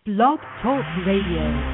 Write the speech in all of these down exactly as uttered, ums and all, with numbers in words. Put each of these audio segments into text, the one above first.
Blog Talk Radio.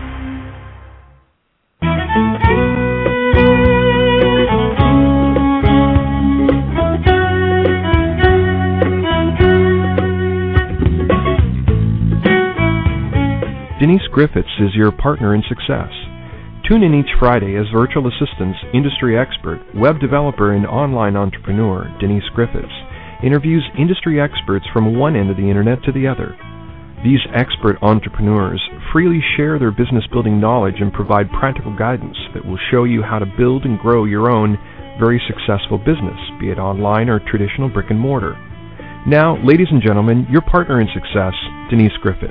Denise Griffiths is your partner in success. Tune in each Friday as virtual assistants, industry expert, web developer, and online entrepreneur Denise Griffiths interviews industry experts from one end of the internet to the other. These expert entrepreneurs freely share their business-building knowledge and provide practical guidance that will show you how to build and grow your own very successful business, be it online or traditional brick and mortar. Now, ladies and gentlemen, your partner in success, Denise Griffiths.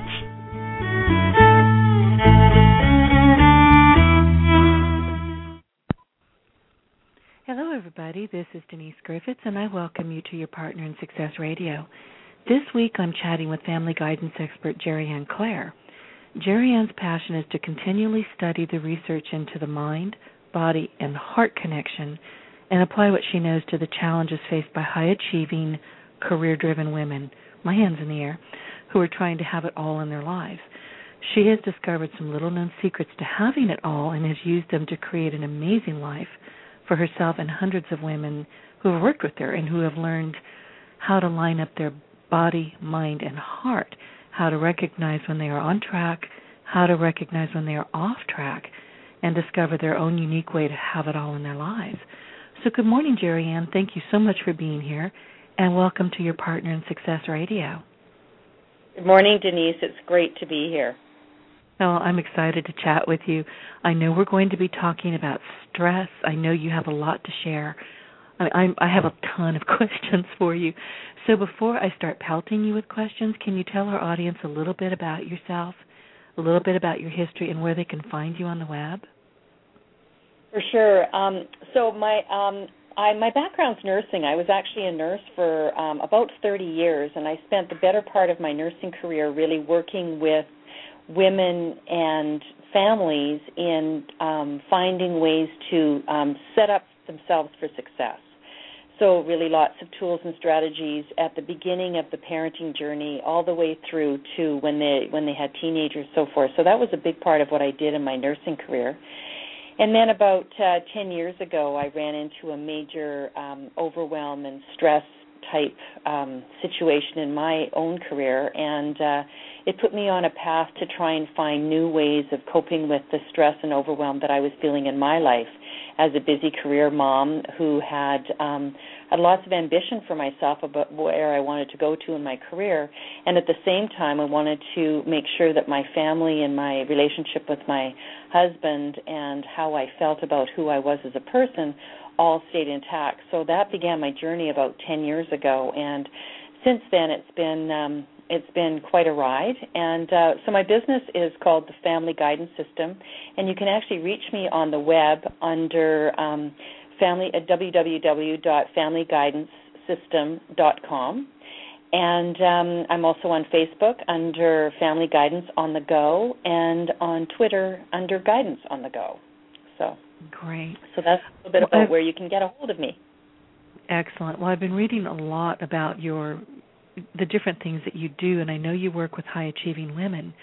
Hello, everybody. This is Denise Griffiths, and I welcome you to your Partner in Success Radio. This week, I'm chatting with family guidance expert Jerry Ann Clare. Jerry Ann's passion is to continually study the research into the mind, body, and heart connection and apply what she knows to the challenges faced by high-achieving, career-driven women, my hands in the air, who are trying to have it all in their lives. She has discovered some little-known secrets to having it all and has used them to create an amazing life for herself and hundreds of women who have worked with her and who have learned how to line up their body, mind, and heart, how to recognize when they are on track, how to recognize when they are off track, and discover their own unique way to have it all in their lives. So good morning, Jerry Ann. Thank you so much for being here, and welcome to your Partner in Success Radio. Good morning, Denise. It's great to be here. Oh, I'm excited to chat with you. I know we're going to be talking about stress. I know you have a lot to share. I, I, I have a ton of questions for you. So before I start pelting you with questions, can you tell our audience a little bit about yourself, a little bit about your history, and where they can find you on the web? For sure. Um, so my um, I, my background's nursing. I was actually a nurse for um, about thirty years, and I spent the better part of my nursing career really working with women and families in um, finding ways to um, set up themselves for success. So really lots of tools and strategies at the beginning of the parenting journey all the way through to when they when they had teenagers, so forth. So that was a big part of what I did in my nursing career. And then about uh, ten years ago, I ran into a major um, overwhelm and stress type um, situation in my own career, and uh, it put me on a path to try and find new ways of coping with the stress and overwhelm that I was feeling in my life as a busy career mom who had um, had lots of ambition for myself about where I wanted to go to in my career, and at the same time I wanted to make sure that my family and my relationship with my husband and how I felt about who I was as a person all stayed intact. So that began my journey about ten years ago, and since then it's been um, it's been quite a ride. And uh, so my business is called the Family Guidance System, and you can actually reach me on the web under um, family at w w w dot family guidance system dot com. And um, I'm also on Facebook under Family Guidance on the Go, and on Twitter under Guidance on the Go. So. Great. So that's a little bit about well, where you can get a hold of me. Excellent. Well, I've been reading a lot about your the different things that you do, and I know you work with high-achieving women.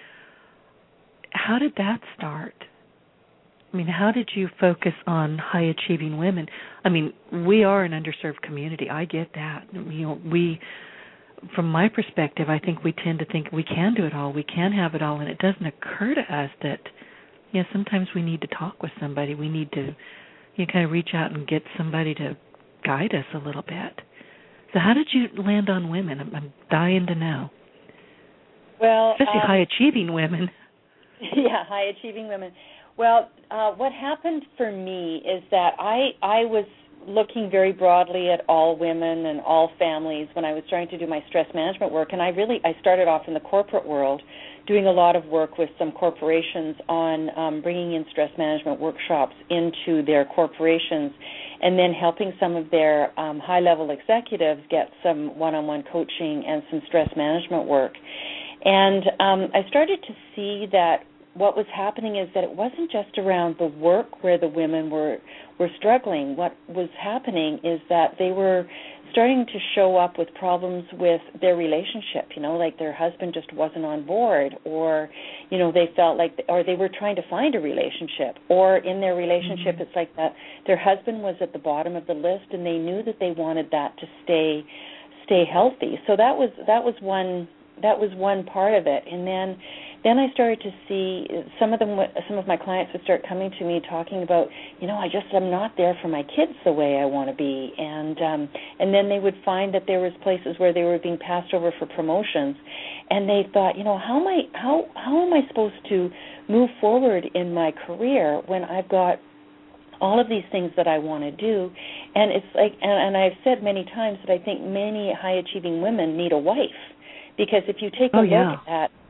How did that start? I mean, how did you focus on high-achieving women? I mean, we are an underserved community. I get that. You know, we, from my perspective, I think we tend to think we can do it all, we can have it all, and it doesn't occur to us that yeah, sometimes we need to talk with somebody. We need to you know, kind of reach out and get somebody to guide us a little bit. So how did you land on women? I'm, I'm dying to know. Well, especially um, high-achieving women. Yeah, high-achieving women. Well, uh, what happened for me is that I I was looking very broadly at all women and all families when I was trying to do my stress management work, and I really I started off in the corporate world, doing a lot of work with some corporations on um, bringing in stress management workshops into their corporations, and then helping some of their um, high-level executives get some one-on-one coaching and some stress management work. And um, I started to see that what was happening is that it wasn't just around the work where the women were were struggling. What was happening is that they were starting to show up with problems with their relationship, you know, like their husband just wasn't on board, or, you know, they felt like, or they were trying to find a relationship, or in their relationship mm-hmm. it's like that their husband was at the bottom of the list and they knew that they wanted that to stay stay healthy. So that was that was one that was one part of it. And then Then I started to see some of them. Some of my clients would start coming to me talking about, you know, I just am not there for my kids the way I want to be, and um, and then they would find that there was places where they were being passed over for promotions, and they thought, you know, how am I how how am I supposed to move forward in my career when I've got all of these things that I want to do? And it's like, and, and I've said many times that I think many high achieving women need a wife, because if you take a oh, look yeah. at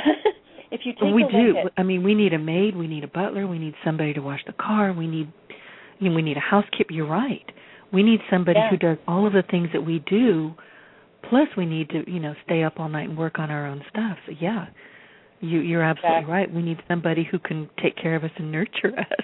if you take we a do. look at, I mean, we need a maid, we need a butler, we need somebody to wash the car, we need, you know, we need a housekeeper. You're right. We need somebody yeah. who does all of the things that we do. Plus, we need to, you know, stay up all night and work on our own stuff. So, yeah, you, you're absolutely exactly. right. We need somebody who can take care of us and nurture us.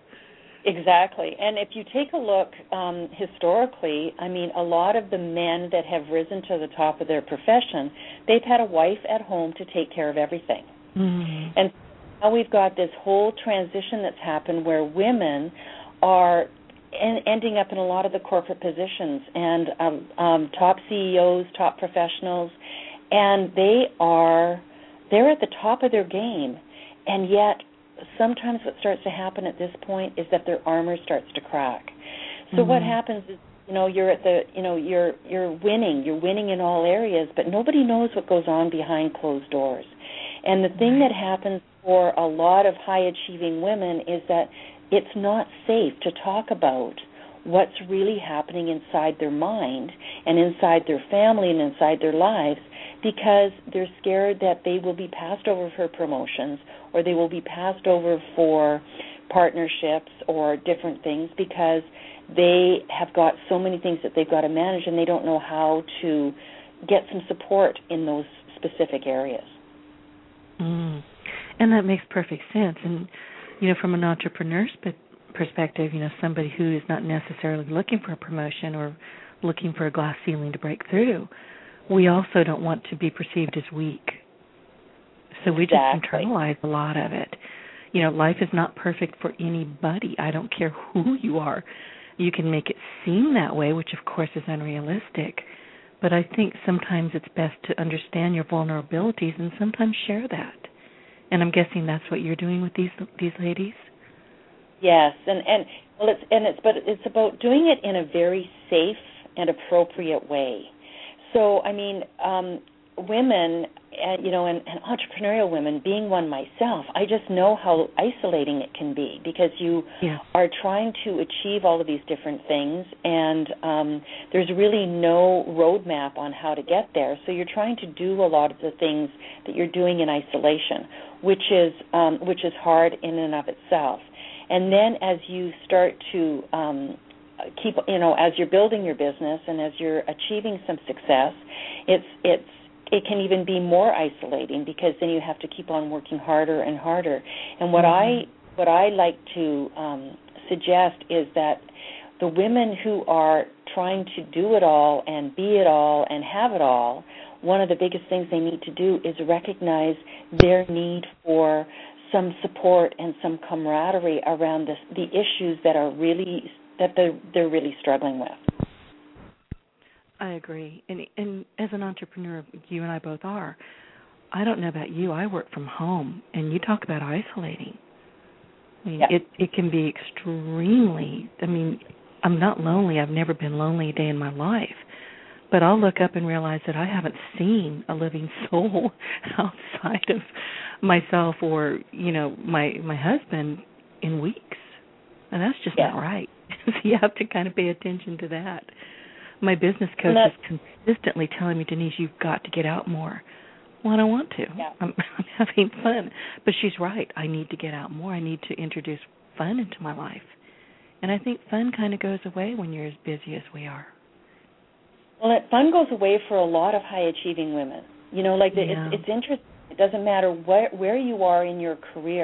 Exactly. And if you take a look um, historically, I mean, a lot of the men that have risen to the top of their profession, they've had a wife at home to take care of everything. Mm-hmm. And now we've got this whole transition that's happened where women are en- ending up in a lot of the corporate positions and um, um, top C E Os, top professionals, and they are, they're at the top of their game, and yet sometimes what starts to happen at this point is that their armor starts to crack. So mm-hmm. what happens is, you know, you're at the, you know, you're you're winning, you're winning in all areas, but nobody knows what goes on behind closed doors. And the thing that happens for a lot of high achieving women is that it's not safe to talk about what's really happening inside their mind and inside their family and inside their lives, because they're scared that they will be passed over for promotions, or they will be passed over for partnerships or different things, because they have got so many things that they've got to manage and they don't know how to get some support in those specific areas. Mm. And that makes perfect sense. And, you know, from an entrepreneur's perspective, you know, somebody who is not necessarily looking for a promotion or looking for a glass ceiling to break through, we also don't want to be perceived as weak. So we exactly. just internalize a lot of it. You know, life is not perfect for anybody. I don't care who you are. You can make it seem that way, which of course is unrealistic. But I think sometimes it's best to understand your vulnerabilities and sometimes share that. And I'm guessing that's what you're doing with these these ladies. Yes, and and well, it's and it's but it's about doing it in a very safe and appropriate way. So, I mean, um, women, uh, you know, and, and entrepreneurial women, being one myself, I just know how isolating it can be, because you yeah. are trying to achieve all of these different things, and um, there's really no roadmap on how to get there. So you're trying to do a lot of the things that you're doing in isolation, which is um, which is hard in and of itself. And then as you start to um, keep, you know, as you're building your business and as you're achieving some success, it's it's it can even be more isolating, because then you have to keep on working harder and harder. And what mm-hmm. I what I like to um, suggest is that the women who are trying to do it all and be it all and have it all, one of the biggest things they need to do is recognize their need for some support and some camaraderie around this, the issues that are really that they're, they're really struggling with. I agree. And, and as an entrepreneur, you and I both are, I don't know about you, I work from home, and you talk about isolating. I mean, yeah. it, it can be extremely, I mean, I'm not lonely. I've never been lonely a day in my life. But I'll look up and realize that I haven't seen a living soul outside of myself or, you know, my my husband in weeks. And that's just yeah. not right. So you have to kind of pay attention to that. My business coach is consistently telling me, Denise, you've got to get out more. Well, I don't want to. Yeah. I'm, I'm having fun. But she's right. I need to get out more. I need to introduce fun into my life. And I think fun kind of goes away when you're as busy as we are. Well, it, fun goes away for a lot of high-achieving women. You know, like the, yeah. it's, it's interesting. It doesn't matter where, where you are in your career,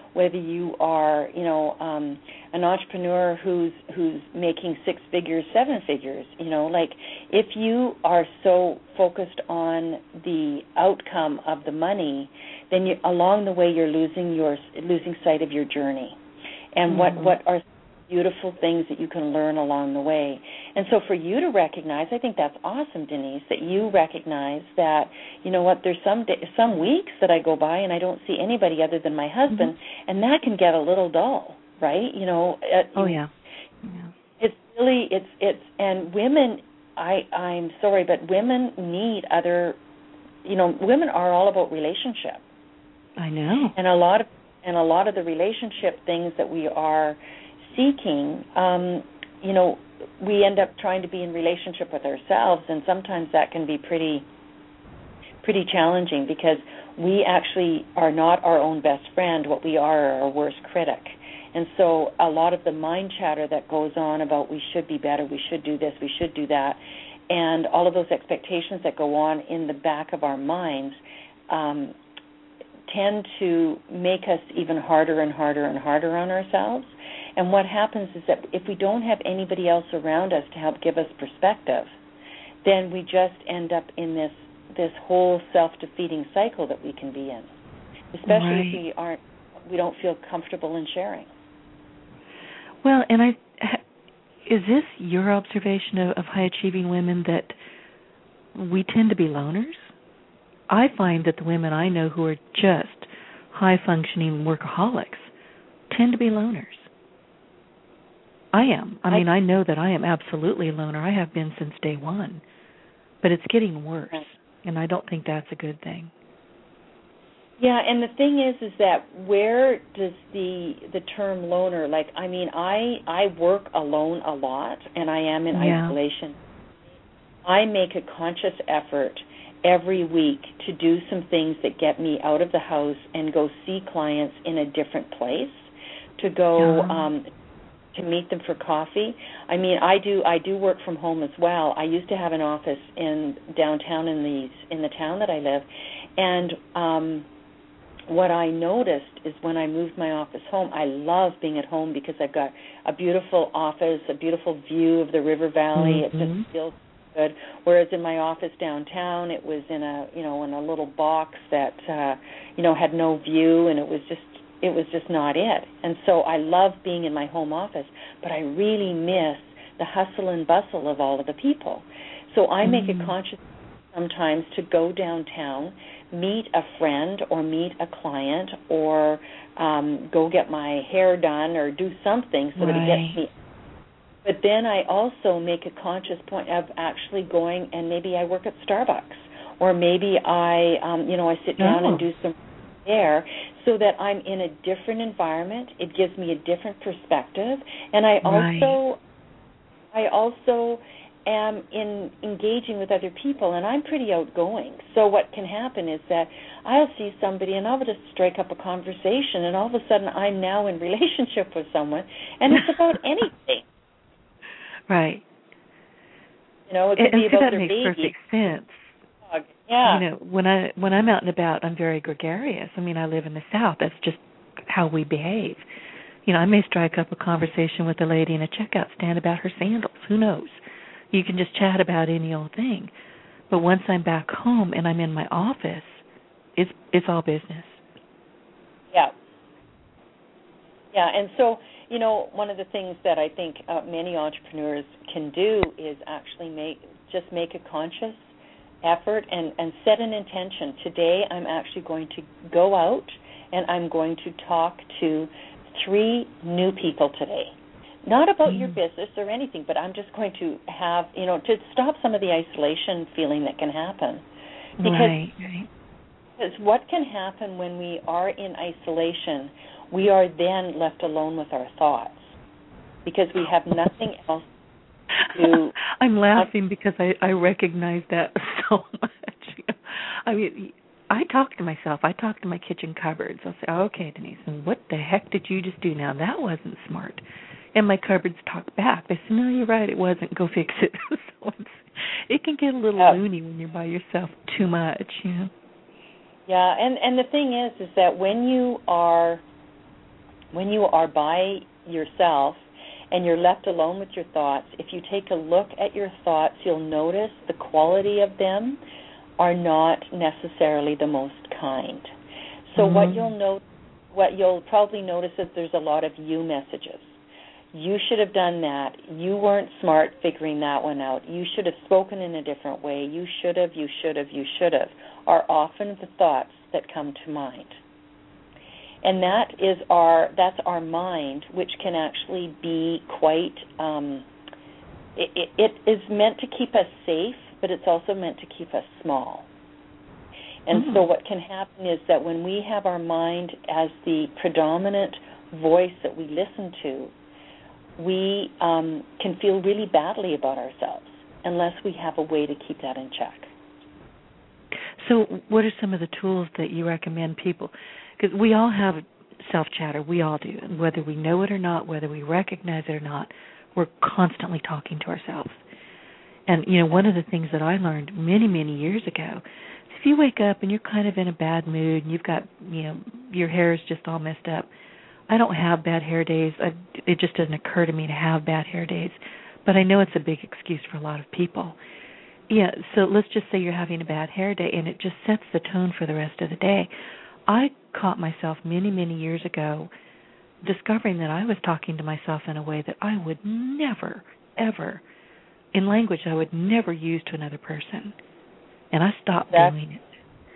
whether you are, you know, um, an entrepreneur who's who's making six figures, seven figures, you know, like if you are so focused on the outcome of the money, then you, along the way you're losing your losing sight of your journey, and mm-hmm. what what are beautiful things that you can learn along the way. And so for you to recognize, I think that's awesome, Denise, that you recognize that, you know what, there's some day, some weeks that I go by and I don't see anybody other than my husband, mm-hmm. and that can get a little dull, right? You know. Uh, oh yeah. yeah. It's really it's it's and women. I I'm sorry, but women need other. You know, women are all about relationship. I know. And a lot of and a lot of the relationship things that we are seeking, um, you know, we end up trying to be in relationship with ourselves, and sometimes that can be pretty, pretty challenging because we actually are not our own best friend. What we are are our worst critic. And so a lot of the mind chatter that goes on about we should be better, we should do this, we should do that, and all of those expectations that go on in the back of our minds um, tend to make us even harder and harder and harder on ourselves. And what happens is that if we don't have anybody else around us to help give us perspective, then we just end up in this this whole self-defeating cycle that we can be in, especially right. if we aren't, we don't feel comfortable in sharing. Well, and I, is this your observation of, of high-achieving women that we tend to be loners? I find that the women I know who are just high-functioning workaholics tend to be loners. I am. I mean, I, I know that I am absolutely a loner. I have been since day one. But it's getting worse, and I don't think that's a good thing. Yeah, and the thing is, is that where does the the term loner, like, I mean, I, I work alone a lot, and I am in yeah. isolation. I make a conscious effort every week to do some things that get me out of the house and go see clients in a different place, to go... Yeah. Um, to meet them for coffee. I mean, I do I do work from home as well. I used to have an office in downtown in the in the town that I live, and um, what I noticed is when I moved my office home, I love being at home because I've got a beautiful office, a beautiful view of the river valley. Mm-hmm. It just feels good. Whereas in my office downtown, it was in a you know in a little box that uh, you know had no view, and it was just. It was just not it. And so I love being in my home office, but I really miss the hustle and bustle of all of the people. So I make mm-hmm. a conscious sometimes to go downtown, meet a friend or meet a client or um, go get my hair done or do something so right. that it gets me. But then I also make a conscious point of actually going and maybe I work at Starbucks or maybe I, um, you know, I sit down oh. and do some there so that I'm in a different environment. It gives me a different perspective, and I also right. I also am in engaging with other people, and I'm pretty outgoing. So what can happen is that I'll see somebody and I'll just strike up a conversation, and all of a sudden I'm now in relationship with someone, and it's about anything. Right. You know, it could and, be and about that their makes baby. perfect sense. Yeah. You know, when I when I'm out and about, I'm very gregarious. I mean, I live in the South. That's just how we behave. You know, I may strike up a conversation with a lady in a checkout stand about her sandals. Who knows? You can just chat about any old thing. But once I'm back home and I'm in my office, it's it's all business. Yeah. Yeah, and so, you know, one of the things that I think uh, many entrepreneurs can do is actually make just make a conscious effort and, and set an intention. Today I'm actually going to go out and I'm going to talk to three new people today. Not about mm. your business or anything, but I'm just going to have, you know, to stop some of the isolation feeling that can happen. Because, right, right. because what can happen when we are in isolation, we are then left alone with our thoughts because we have nothing else to... I'm laughing because I, I recognize that so much. I mean, I talk to myself. I talk to my kitchen cupboards. I'll say, oh, okay, Denise, and what the heck did you just do now? That wasn't smart. And my cupboards talk back. They say, no, you're right, it wasn't. Go fix it. So it's, it can get a little yeah. loony when you're by yourself too much, you know. Yeah, and, and the thing is, is that when you are when you are by yourself and you're left alone with your thoughts, if you take a look at your thoughts, you'll notice the quality of them are not necessarily the most kind. So mm-hmm. what you'll note, what you'll probably notice is there's a lot of you messages. You should have done that. You weren't smart figuring that one out. You should have spoken in a different way. You should have, you should have, you should have, are often the thoughts that come to mind. And that is our, that's our mind, which can actually be quite, um, it, it, it is meant to keep us safe, but it's also meant to keep us small. And mm-hmm. so what can happen is that when we have our mind as the predominant voice that we listen to, we um, can feel really badly about ourselves unless we have a way to keep that in check. So what are some of the tools that you recommend people? Because we all have self-chatter. We all do. And whether we know it or not, whether we recognize it or not, we're constantly talking to ourselves. And, you know, one of the things that I learned many, many years ago, if you wake up and you're kind of in a bad mood and you've got, you know, your hair is just all messed up, I don't have bad hair days. I, it just doesn't occur to me to have bad hair days. But I know it's a big excuse for a lot of people. Yeah, so let's just say you're having a bad hair day, and it just sets the tone for the rest of the day. I caught myself many, many years ago discovering that I was talking to myself in a way that I would never, ever, in language I would never use to another person. And I stopped That's, doing it.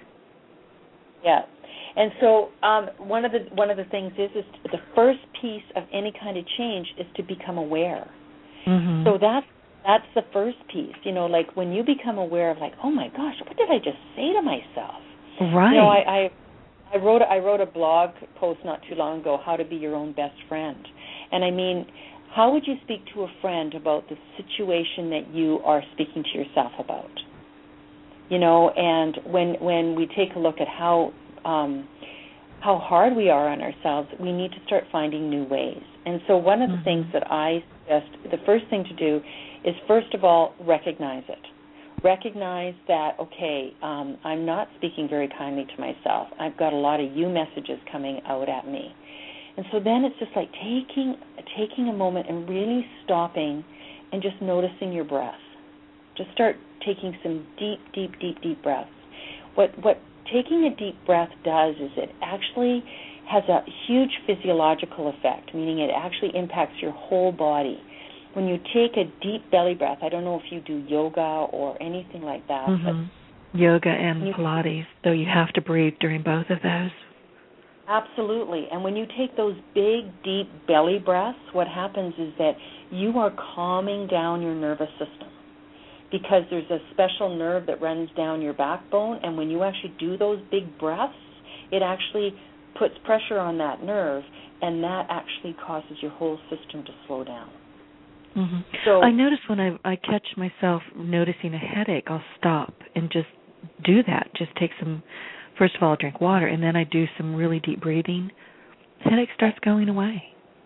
Yeah. And so um, one of the one of the things is is the first piece of any kind of change is to become aware. Mm-hmm. So that's that's the first piece. You know, like when you become aware of, like, oh my gosh, what did I just say to myself? Right. You know, I, I I wrote I wrote a blog post not too long ago, how to be your own best friend. And I mean, how would you speak to a friend about the situation that you are speaking to yourself about? You know, and when when we take a look at how um, how hard we are on ourselves, we need to start finding new ways. And so one of the mm-hmm. things that I suggest, the first thing to do is, first of all, recognize it. Recognize that, okay, um, I'm not speaking very kindly to myself. I've got a lot of you messages coming out at me. And so then it's just like taking taking a moment and really stopping and just noticing your breath. Just start taking some deep, deep, deep, deep breaths. What what taking a deep breath does is it actually has a huge physiological effect, meaning it actually impacts your whole body. When you take a deep belly breath, I don't know if you do yoga or anything like that. Mm-hmm. Yoga and you, Pilates, though you have to breathe during both of those. Absolutely. And when you take those big, deep belly breaths, what happens is that you are calming down your nervous system, because there's a special nerve that runs down your backbone, and when you actually do those big breaths, it actually puts pressure on that nerve, and that actually causes your whole system to slow down. Mm-hmm. So I notice when I, I catch myself noticing a headache, I'll stop and just do that. Just take some, first of all, I'll drink water, and then I do some really deep breathing. The headache starts going away.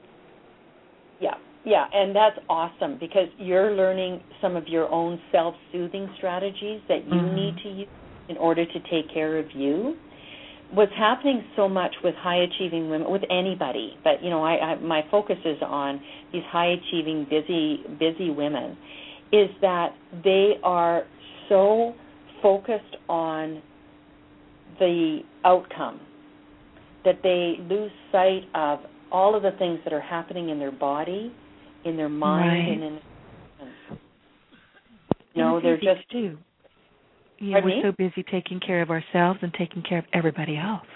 Yeah, yeah, and that's awesome, because you're learning some of your own self-soothing strategies that you mm-hmm. need to use in order to take care of you. What's happening so much with high-achieving women, with anybody, but, you know, I, I my focus is on these high-achieving, busy, busy women, is that they are so focused on the outcome that they lose sight of all of the things that are happening in their body, in their mind, right. and in you know, they're just too. Yeah, we're so busy taking care of ourselves and taking care of everybody else.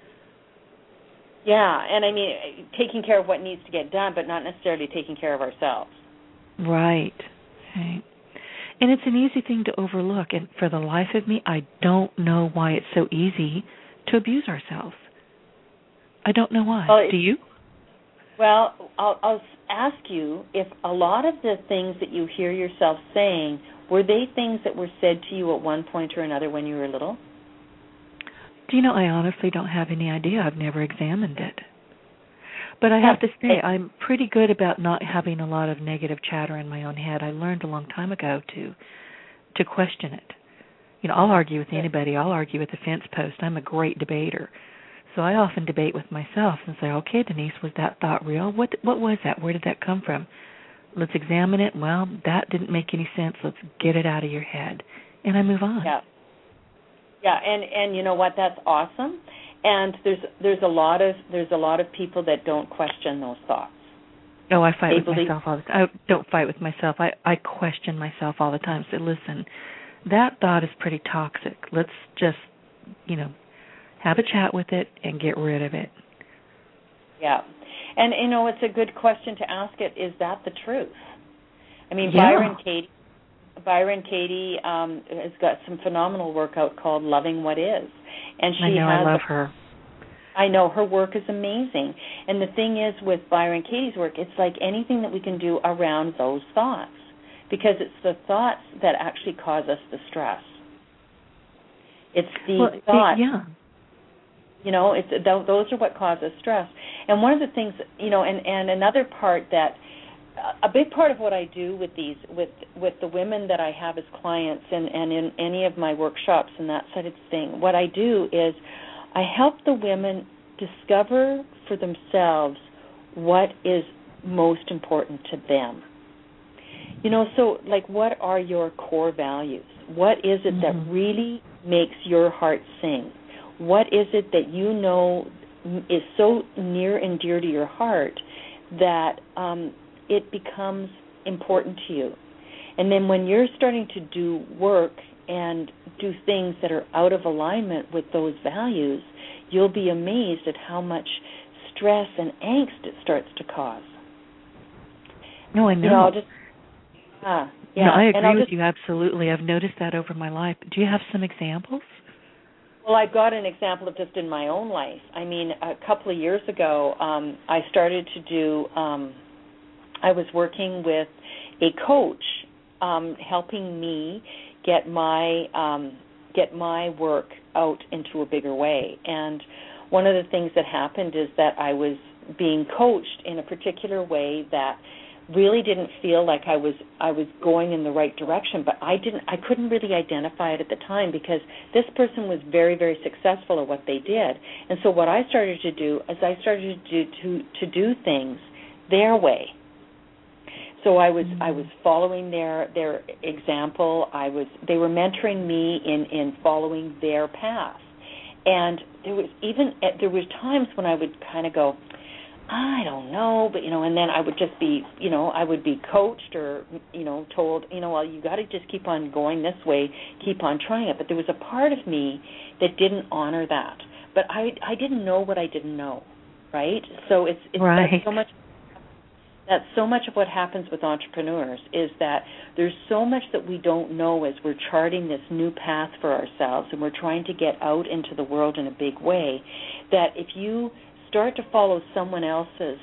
Yeah, and I mean, taking care of what needs to get done, but not necessarily taking care of ourselves. Right. Right. And it's an easy thing to overlook. And for the life of me, I don't know why it's so easy to abuse ourselves. I don't know why. Well, do you? Well, I'll, I'll ask you if a lot of the things that you hear yourself saying, were they things that were said to you at one point or another when you were little? Do you know, I honestly don't have any idea. I've never examined it. But I have to say, I'm pretty good about not having a lot of negative chatter in my own head. I learned a long time ago to to question it. You know, I'll argue with anybody. I'll argue with the fence post. I'm a great debater. So I often debate with myself and say, okay, Denise, was that thought real? What what was that? Where did that come from? Let's examine it. Well, that didn't make any sense. Let's get it out of your head. And I move on. Yeah. Yeah, and, and you know what? That's awesome. And there's there's a lot of there's a lot of people that don't question those thoughts. Oh, I fight they with believe- myself all the time. I don't fight with myself. I, I question myself all the time. Say, listen, that thought is pretty toxic. Let's just, you know, have a chat with it and get rid of it. Yeah. And, you know, it's a good question to ask it, is that the truth? I mean, Yeah. Byron Katie, Byron Katie um, has got some phenomenal work out called Loving What Is. And she I know, has I love a, her. I know, her work is amazing. And the thing is with Byron Katie's work, it's like anything that we can do around those thoughts, because it's the thoughts that actually cause us the stress. It's the well, thoughts. It, yeah. You know, it's th- those are what causes stress. And one of the things, you know, and, and another part that, a big part of what I do with these, with with the women that I have as clients and, and in any of my workshops and that sort of thing, what I do is I help the women discover for themselves what is most important to them. You know, so like, what are your core values? What is it mm-hmm. that really makes your heart sing? What is it that you know is so near and dear to your heart that um, it becomes important to you? And then when you're starting to do work and do things that are out of alignment with those values, you'll be amazed at how much stress and angst it starts to cause. No, I know. You know, I'll just, uh, yeah. No, I agree and with just, you absolutely. I've noticed that over my life. Do you have some examples? Well, I've got an example of just in my own life. I mean, a couple of years ago, um, I started to do, um, I was working with a coach um, helping me get my um, get my work out into a bigger way. And one of the things that happened is that I was being coached in a particular way that really didn't feel like I was I was going in the right direction, but I didn't I couldn't really identify it at the time because this person was very, very successful at what they did. And so what I started to do is I started to do to, to do things their way. So I was mm-hmm. I was following their their example. I was they were mentoring me in, in following their path. And there was even there was times when I would kind of go, I don't know, but, you know, and then I would just be, you know, I would be coached or, you know, told, you know, well, you got to just keep on going this way, keep on trying it. But there was a part of me that didn't honor that. But I I didn't know what I didn't know, right? So it's, it's right. that's so much that's so much of what happens with entrepreneurs is that there's so much that we don't know as we're charting this new path for ourselves and we're trying to get out into the world in a big way, that if you start to follow someone else's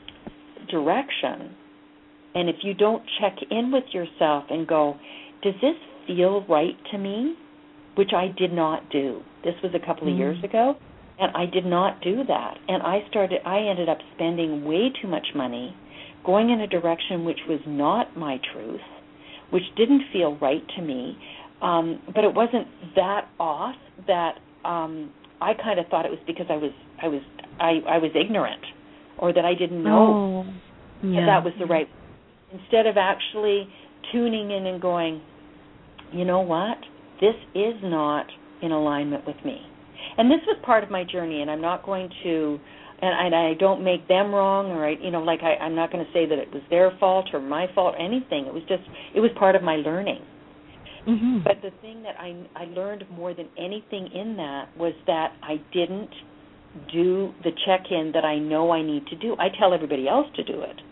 direction, and if you don't check in with yourself and go, does this feel right to me? Which I did not do. This was a couple of mm. years ago, and I did not do that. And I started, I ended up spending way too much money, going in a direction which was not my truth, which didn't feel right to me, um, but it wasn't that off that um, I kind of thought it was because I was I was I, I was ignorant, or that I didn't know oh, yeah. that that was the right. Instead of actually tuning in and going, you know what, this is not in alignment with me. And this was part of my journey, and I'm not going to, and, and I don't make them wrong, or I, you know, like I, I'm not going to say that it was their fault or my fault or anything. It was just, it was part of my learning. Mm-hmm. But the thing that I, I learned more than anything in that was that I didn't do the check-in that I know I need to do. I tell everybody else to do it.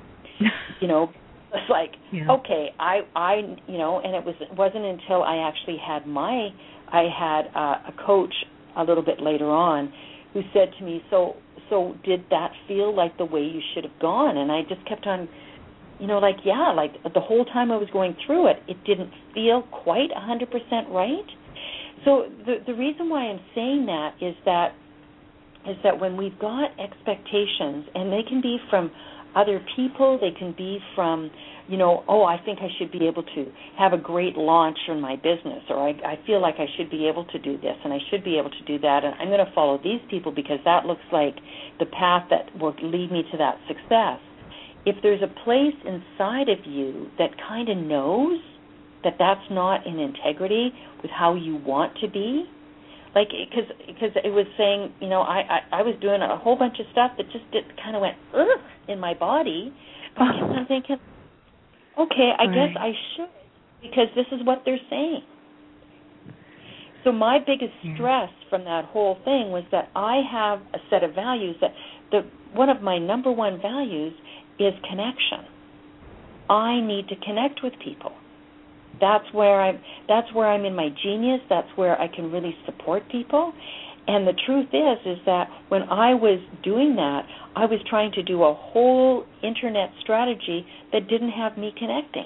You know, it's like, yeah. okay, I, I, you know, and it was it wasn't until I actually had my, I had uh, a coach a little bit later on who said to me, so, so did that feel like the way you should have gone? And I just kept on, you know, like, yeah, like the whole time I was going through it, it didn't feel quite one hundred percent right. So the the reason why I'm saying that is that is that when we've got expectations, and they can be from other people. They can be from, you know, oh, I think I should be able to have a great launch in my business, or I, I feel like I should be able to do this and I should be able to do that, and I'm going to follow these people because that looks like the path that will lead me to that success. If there's a place inside of you that kind of knows that that's not in integrity with how you want to be, like, because because it was saying, you know, I, I, I was doing a whole bunch of stuff that just did, kind of went, ugh, in my body. But I kept on thinking, okay, I right. guess I should, because this is what they're saying. So my biggest stress yeah. from that whole thing was that I have a set of values that the one of my number one values is connection. I need to connect with people. That's where I'm that's where I'm in my genius. That's where I can really support people. And the truth is is that when I was doing that, I was trying to do a whole internet strategy that didn't have me connecting.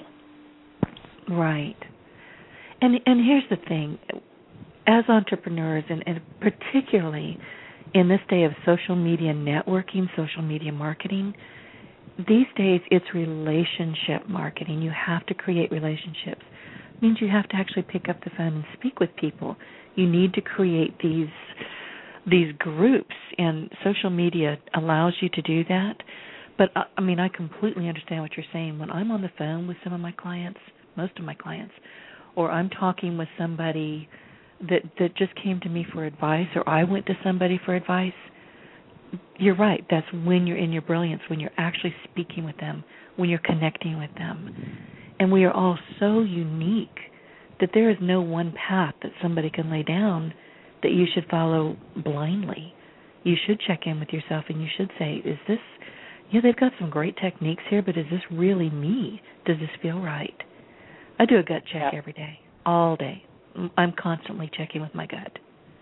Right. And and here's the thing. As entrepreneurs, and, and particularly in this day of social media networking, social media marketing, these days it's relationship marketing. You have to create relationships. It means you have to actually pick up the phone and speak with people. You need to create these these groups, and social media allows you to do that. But, I mean, I completely understand what you're saying. When I'm on the phone with some of my clients, most of my clients, or I'm talking with somebody that that just came to me for advice, or I went to somebody for advice, you're right. That's when you're in your brilliance, when you're actually speaking with them, when you're connecting with them. And we are all so unique that there is no one path that somebody can lay down that you should follow blindly. You should check in with yourself, and you should say, is this, you know, they've got some great techniques here, but is this really me? Does this feel right? I do a gut check yeah. every day, all day. I'm constantly checking with my gut.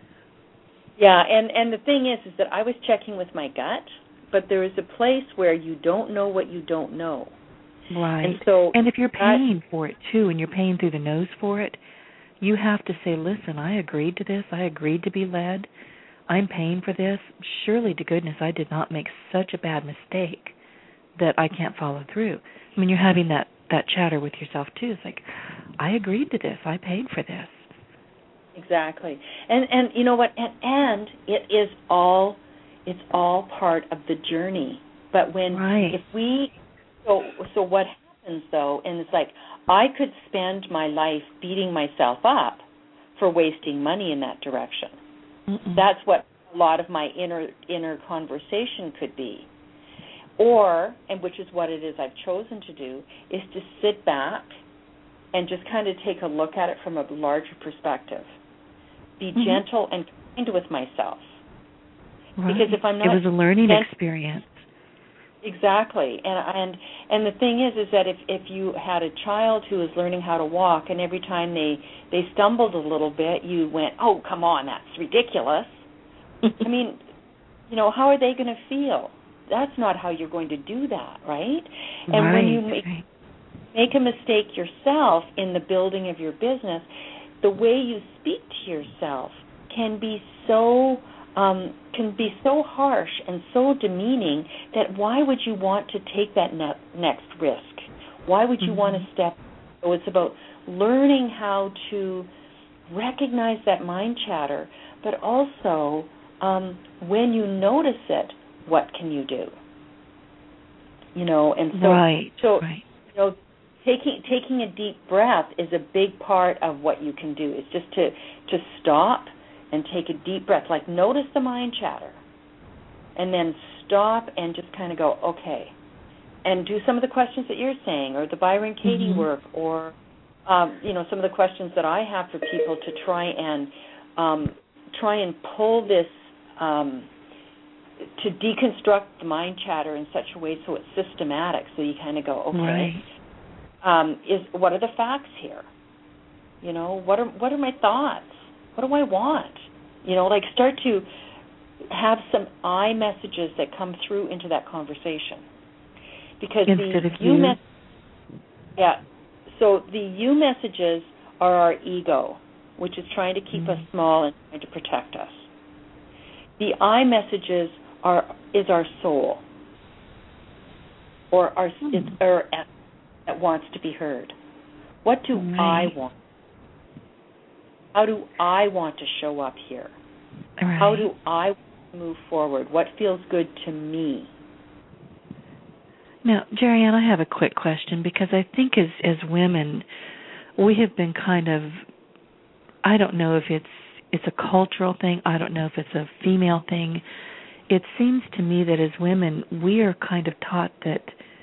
Yeah, and, and the thing is, is that I was checking with my gut, but there is a place where you don't know what you don't know. Right. And so, and if you're paying that, for it, too, and you're paying through the nose for it, you have to say, listen, I agreed to this. I agreed to be led. I'm paying for this. Surely to goodness I did not make such a bad mistake that I can't follow through. I mean, you're having that, that chatter with yourself, too. It's like, I agreed to this. I paid for this. Exactly. And and you know what, and, and it is all it's all part of the journey. But when right. if we so so what happens though, and it's like I could spend my life beating myself up for wasting money in that direction. Mm-mm. That's what a lot of my inner inner conversation could be. Or, and which is what it is I've chosen to do, is to sit back and just kind of take a look at it from a larger perspective. Be mm-hmm. gentle and kind with myself. Right. Because if I'm not, it was a learning gent- experience. Exactly, and and and the thing is, is that if if you had a child who was learning how to walk, and every time they they stumbled a little bit, you went, "Oh, come on, that's ridiculous." I mean, you know, how are they going to feel? That's not how you're going to do that, right? And right. when you make make a mistake yourself in the building of your business, the way you speak to yourself can be so um, can be so harsh and so demeaning that why would you want to take that ne- next risk? Why would you mm-hmm. want to step? So it's about learning how to recognize that mind chatter, but also um, when you notice it, what can you do? You know, and so right. so right. you know. Taking taking a deep breath is a big part of what you can do. It's just to, to stop and take a deep breath. Like notice the mind chatter. And then stop and just kind of go, okay. And do some of the questions that you're saying, or the Byron Katie mm-hmm. work, or um, you know, some of the questions that I have for people to try and um, try and pull this um, to deconstruct the mind chatter in such a way so it's systematic. So you kind of go, okay. Right. Um, is what are the facts here? You know, what are what are my thoughts? What do I want? You know, like start to have some I messages that come through into that conversation. Because Instead the of you, mes- yeah. So the you messages are our ego, which is trying to keep mm-hmm. us small and trying to protect us. The I messages are is our soul. or are mm. or that wants to be heard? What do right. I want? How do I want to show up here? Right. How do I move forward? What feels good to me? Now, Jerianne, I have a quick question, because I think as as women, we have been kind of, I don't know if it's it's a cultural thing, I don't know if it's a female thing. It seems to me that as women, we are kind of taught that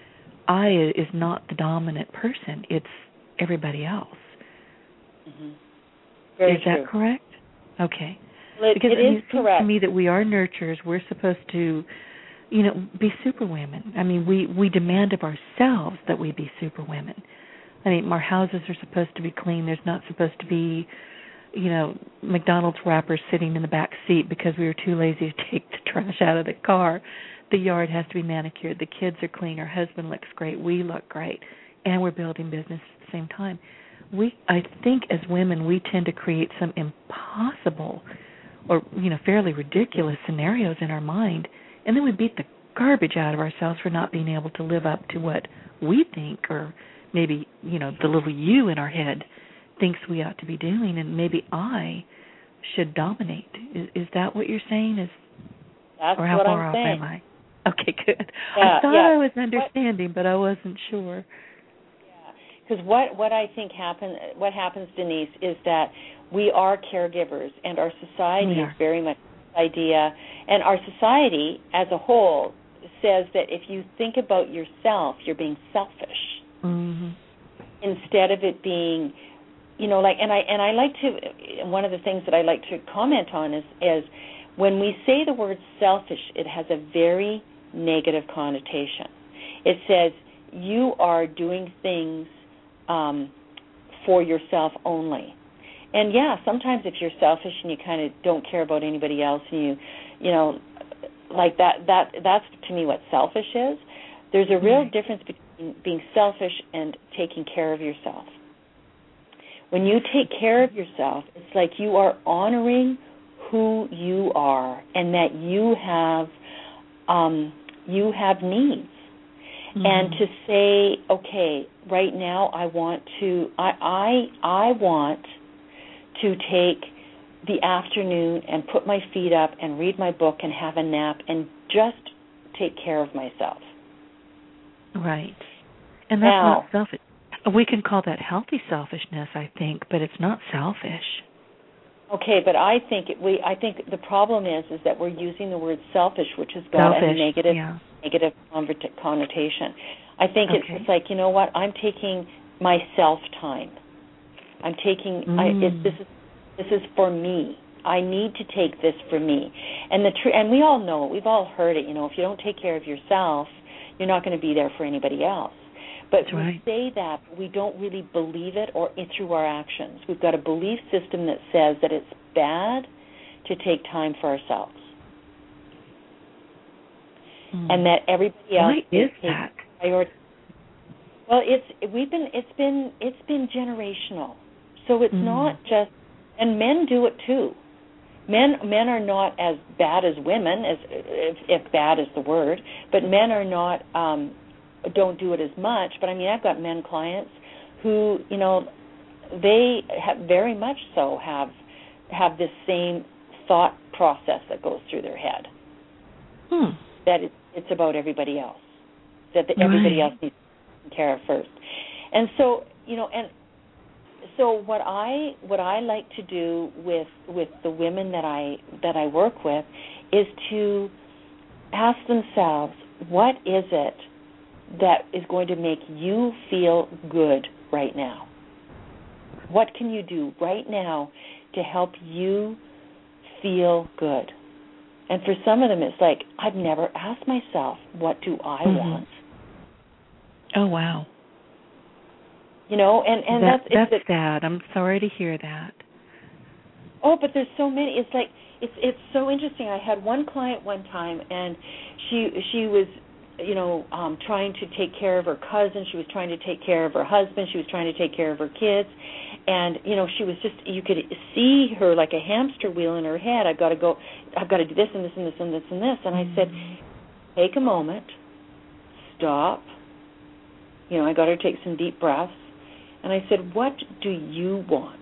I is not the dominant person, it's everybody else. Mm-hmm. Very is true. that correct? Okay. Well, it, because it I mean, is it seems correct. to me that we are nurturers. We're supposed to, you know, be superwomen. I mean, we, we demand of ourselves that we be superwomen. I mean, our houses are supposed to be clean. There's not supposed to be, you know, McDonald's wrappers sitting in the back seat because we were too lazy to take the trash out of the car. The yard has to be manicured. The kids are clean. Our husband looks great. We look great. And we're building business at the same time. We, I think as women, we tend to create some impossible or, you know, fairly ridiculous scenarios in our mind, and then we beat the garbage out of ourselves for not being able to live up to what we think, or maybe, you know, the little you in our head thinks we ought to be doing, and maybe I should dominate. Is, is that what you're saying? Is That's or how what far I'm off saying. am I? Okay, good. Yeah, I thought yeah. I was understanding, what, but I wasn't sure. Because what, what I think happen, what happens, Denise, is that we are caregivers, and our society is very much this idea, and our society as a whole says that if you think about yourself, you're being selfish, mm-hmm. instead of it being, you know, like, and I and I like to, one of the things that I like to comment on is, is when we say the word selfish, it has a very negative connotation. It says you are doing things um, for yourself only. And yeah, sometimes if you're selfish and you kind of don't care about anybody else, and you, you know, like that, that that's to me what selfish is. There's a real right. difference between being selfish and taking care of yourself. When you take care of yourself, it's like you are honoring who you are and that you have, um, you have needs. Mm-hmm. And to say, okay, right now I want to, I, I, I want to take the afternoon and put my feet up and read my book and have a nap and just take care of myself. Right. And that's now, not selfish. We can call that healthy selfishness, I think, but it's not selfish. Okay, but I think it, we. I think the problem is is that we're using the word selfish, which has got selfish, a negative yeah. negative connotation. I think okay. it's, it's like, you know what? I'm taking myself time. I'm taking. Mm. I, it, this is this is for me. I need to take this for me. And the tr- and we all know it. We've all heard it. You know, if you don't take care of yourself, you're not going to be there for anybody else. But That's we right. say that, but we don't really believe it or it through our actions. We've got a belief system that says that it's bad to take time for ourselves, mm. and that everybody else Why is that? priority. Well, it's we've been it's been it's been generational, so it's mm. not just, and men do it too. Men men are not as bad as women, as if, if bad is the word, but men are not. Um, don't do it as much, but I mean, I've got men clients who, you know, they have very much so have have this same thought process that goes through their head, hmm. that it, it's about everybody else, that the, everybody right. else needs to take care of first. And so, you know, and so what I what I like to do with with the women that I that I work with is to ask themselves, what is it that is going to make you feel good right now? What can you do right now to help you feel good? And for some of them, it's like, I've never asked myself, what do I mm-hmm. want? Oh, wow. You know, and, and that, that's... That's it's, sad. I'm sorry to hear that. Oh, but there's so many. It's like, it's it's so interesting. I had one client one time, and she she was... you know, um, trying to take care of her cousin. She was trying to take care of her husband. She was trying to take care of her kids. And, you know, she was just, you could see her like a hamster wheel in her head. I've got to go, I've got to do this and this and this and this and this. And I said, take a moment, stop, You know, I got her to take some deep breaths. And I said, what do you want?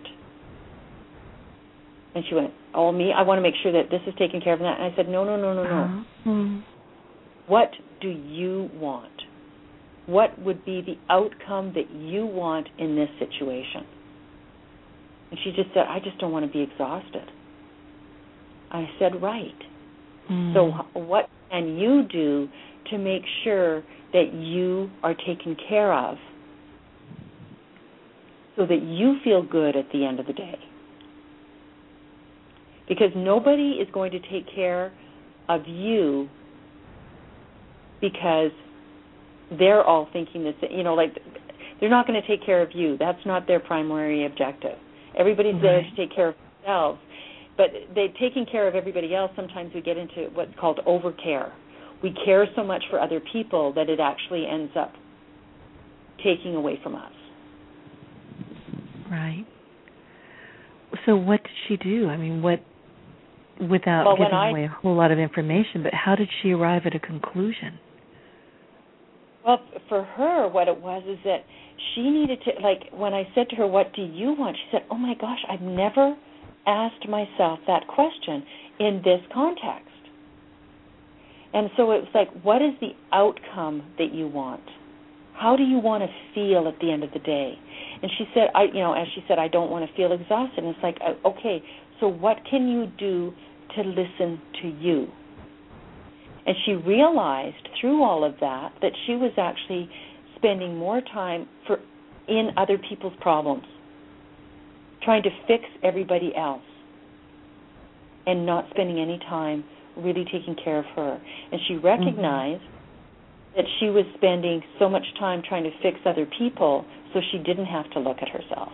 And she went, oh, me? I want to make sure that this is taken care of. And I said, no, no, no, no, no. Mm-hmm. What do you want? What would be the outcome that you want in this situation? And she just said, I just don't want to be exhausted. I said, right. Mm. So what can you do to make sure that you are taken care of so that you feel good at the end of the day? Because nobody is going to take care of you because they're all thinking this, you know, like they're not going to take care of you. That's not their primary objective. Everybody's right. there to take care of themselves. But they taking care of everybody else, sometimes we get into what's called overcare. We care so much for other people that it actually ends up taking away from us. Right. So what did she do? I mean, what, without well, giving I, away a whole lot of information, but how did she arrive at a conclusion? Well, for her, what it was is that she needed to, like, when I said to her, what do you want? She said, oh, my gosh, I've never asked myself that question in this context. And so it was like, what is the outcome that you want? How do you want to feel at the end of the day? And she said, I, you know, as she said, I don't want to feel exhausted. And it's like, okay, so what can you do to listen to you? And she realized through all of that that she was actually spending more time for in other people's problems, trying to fix everybody else, and not spending any time really taking care of her. And she recognized mm-hmm. that she was spending so much time trying to fix other people so she didn't have to look at herself.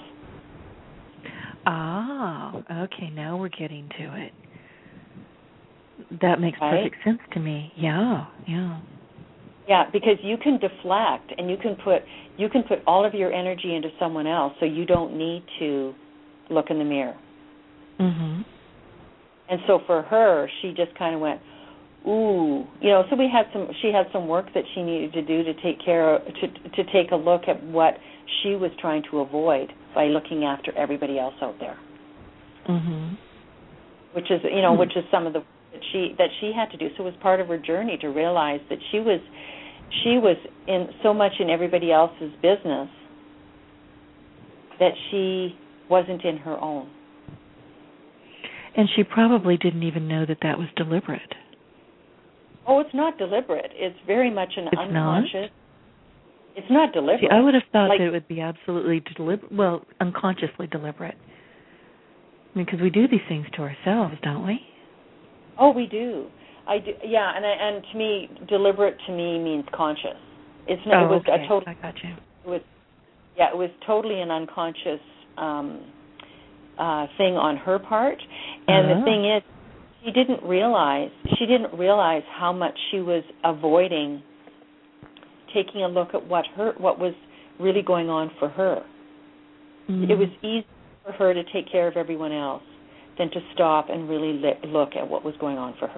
Ah, okay, now we're getting to it. That makes right? perfect sense to me. Yeah, yeah. Yeah, because you can deflect and you can put you can put all of your energy into someone else, so you don't need to look in the mirror. Mhm. And so for her, she just kind of went, ooh, you know. So we had some. She had some work that she needed to do to take care of, to to take a look at what she was trying to avoid by looking after everybody else out there. Mhm. Which is, you know, mm-hmm. which is some of the that she that she had to do. So it was part of her journey to realize that she was she was in so much in everybody else's business that she wasn't in her own. And she probably didn't even know that that was deliberate. Oh, it's not deliberate. It's very much an it's unconscious. Not? It's not deliberate. See, I would have thought like, that it would be absolutely deliberate, well, unconsciously deliberate. I mean, because we do these things to ourselves, don't we? Oh, we do. I do. Yeah, and I, and to me, deliberate to me means conscious. It's not. Oh, it was okay. a total. I got you. It was, yeah, it was totally an unconscious um, uh, thing on her part. And uh-huh. the thing is, she didn't realize. She didn't realize how much she was avoiding taking a look at what her what was really going on for her. Mm-hmm. It was easy for her to take care of everyone else than to stop and really look at what was going on for her.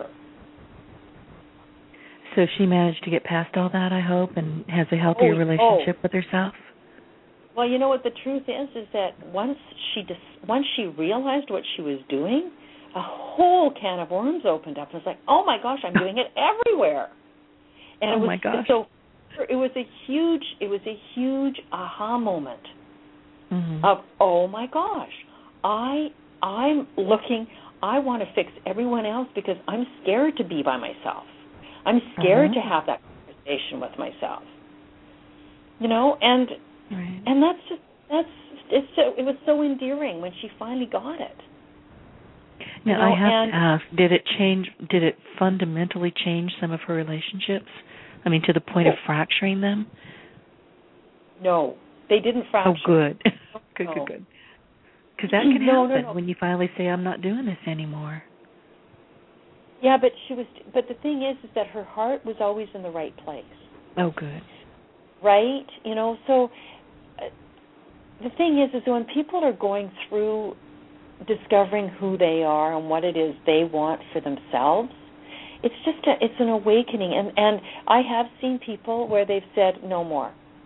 So she managed to get past all that, I hope, and has a healthier oh, relationship oh. with herself? Well, you know what the truth is, is that once she dis- once she realized what she was doing, a whole can of worms opened up. It was like, oh my gosh, I'm doing it everywhere. And oh it was my gosh. so it was a huge it was a huge aha moment mm-hmm. of, oh my gosh, I I'm looking I want to fix everyone else because I'm scared to be by myself. I'm scared uh-huh. to have that conversation with myself. You know, and right. and that's just that's it's so it was so endearing when she finally got it. Now, you know, I have and, to ask, did it change did it fundamentally change some of her relationships? I mean, to the point oh. of fracturing them? No, they didn't fracture. Oh, good. good, no. good, good. Because that can no, happen no, no. when you finally say, I'm not doing this anymore. Yeah, but she was. But the thing is, is that her heart was always in the right place. Oh, good. Right? You know, so uh, the thing is, is when people are going through discovering who they are and what it is they want for themselves, it's just a, it's an awakening. And and I have seen people where they've said no more.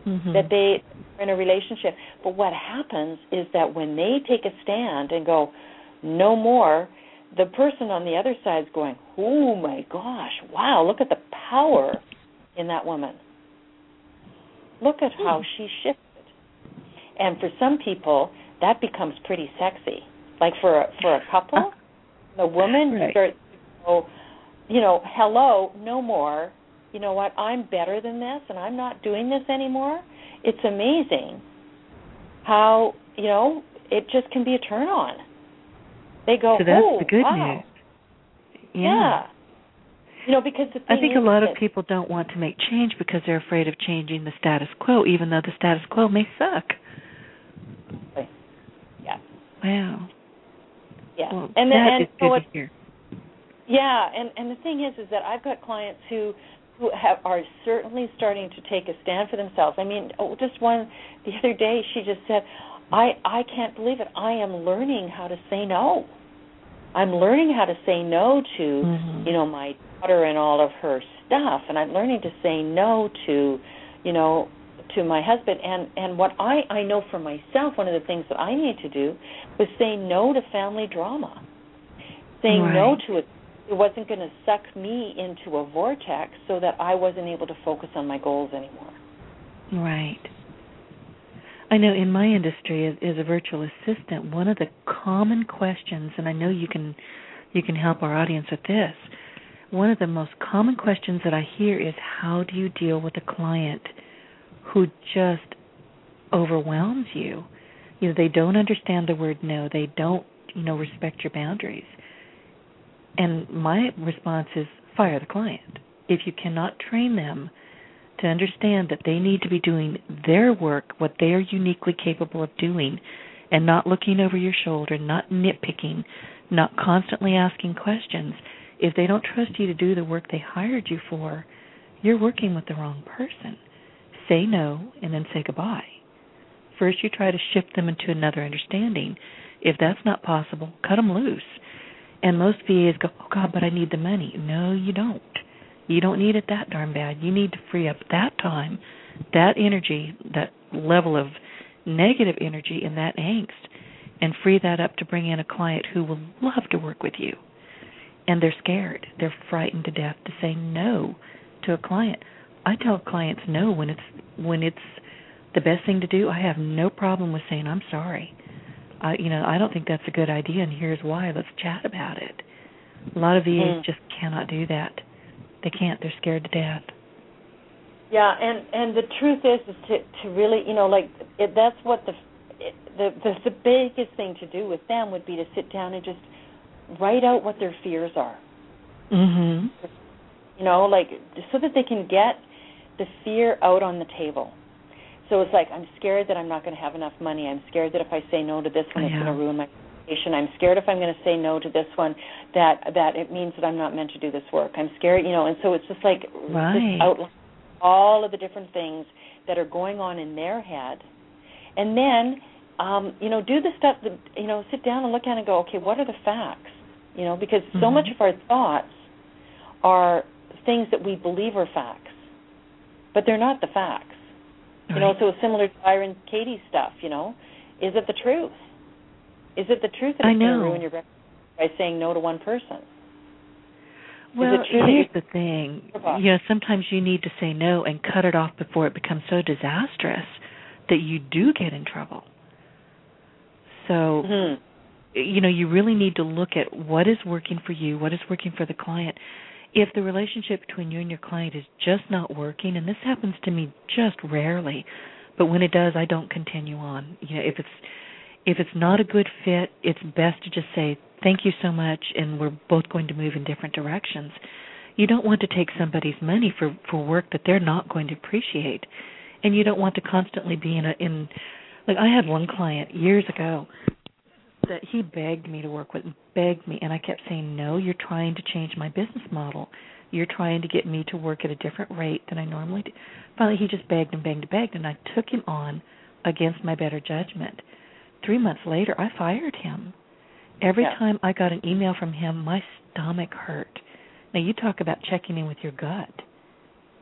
mm-hmm. that they are in a relationship. But what happens is that when they take a stand and go, no more, the person on the other side is going, oh my gosh, wow, look at the power in that woman. Look at how she shifted. And for some people, that becomes pretty sexy. Like for a, for a couple, the woman right. starts to go, you know, hello, no more. You know what, I'm better than this, and I'm not doing this anymore. It's amazing how, you know, it just can be a turn on. They go, so that's oh, the good wow. news. Yeah. yeah. You know, because the thing I think is a lot of that, people don't want to make change because they're afraid of changing the status quo, even though the status quo may suck. Yeah. Wow. Yeah. Well, and that and is so good it, to hear. Yeah, and, and the thing is, is that I've got clients who who have, are certainly starting to take a stand for themselves. I mean, oh, just one the other day, she just said, I, I can't believe it. I am learning how to say no. I'm learning how to say no to, mm-hmm. you know, my daughter and all of her stuff, and I'm learning to say no to, you know, to my husband. And, and what I, I know for myself, one of the things that I need to do was say no to family drama. Saying right. no to it. It wasn't going to suck me into a vortex so that I wasn't able to focus on my goals anymore. Right. I know in my industry as, as a virtual assistant, one of the common questions, and I know you can you can help our audience with this, one of the most common questions that I hear is, how do you deal with a client who just overwhelms you? You know, they don't understand the word no. They don't, you know, respect your boundaries. And my response is, fire the client. If you cannot train them to understand that they need to be doing their work, what they are uniquely capable of doing, and not looking over your shoulder, not nitpicking, not constantly asking questions, if they don't trust you to do the work they hired you for, you're working with the wrong person. Say no and then say goodbye. First you try to shift them into another understanding. If that's not possible, cut them loose. And most V As go, oh, God, but I need the money. No, you don't. You don't need it that darn bad. You need to free up that time, that energy, that level of negative energy and that angst, and free that up to bring in a client who will love to work with you. And they're scared. They're frightened to death to say no to a client. I tell clients no when it's when it's the best thing to do. I have no problem with saying, I'm sorry. I, you know, I don't think that's a good idea, and here's why. Let's chat about it. A lot of V As mm. just cannot do that. They can't. They're scared to death. Yeah, and, and the truth is, is to, to really, you know, like it, that's what the, it, the the the biggest thing to do with them would be to sit down and just write out what their fears are. Mm-hmm. You know, like so that they can get the fear out on the table. So it's like, I'm scared that I'm not going to have enough money. I'm scared that if I say no to this one, yeah. it's going to ruin my reputation. I'm scared if I'm going to say no to this one, that that it means that I'm not meant to do this work. I'm scared, you know, and so it's just like right. just outline all of the different things that are going on in their head. And then, um, you know, do the stuff, that, you know, sit down and look at it and go, okay, what are the facts? You know, because mm-hmm. so much of our thoughts are things that we believe are facts, but they're not the facts. You know, so it's similar to Byron Katie's stuff, you know. Is it the truth? Is it the truth that it's going to ruin your reputation by saying no to one person? Well, here's the thing. You know, sometimes you need to say no and cut it off before it becomes so disastrous that you do get in trouble. So, mm-hmm. you know, you really need to look at what is working for you, what is working for the client. If the relationship between you and your client is just not working, and this happens to me just rarely, but when it does, I don't continue on. You know, if it's if it's not a good fit, it's best to just say, thank you so much, and we're both going to move in different directions. You don't want to take somebody's money for, for work that they're not going to appreciate, and you don't want to constantly be in a, in, like I had one client years ago that he begged me to work with, begged me, and I kept saying, no, you're trying to change my business model. You're trying to get me to work at a different rate than I normally do. Finally, he just begged and begged and begged, and I took him on against my better judgment. Three months later, I fired him. Every yeah. time I got an email from him, my stomach hurt. Now, you talk about checking in with your gut.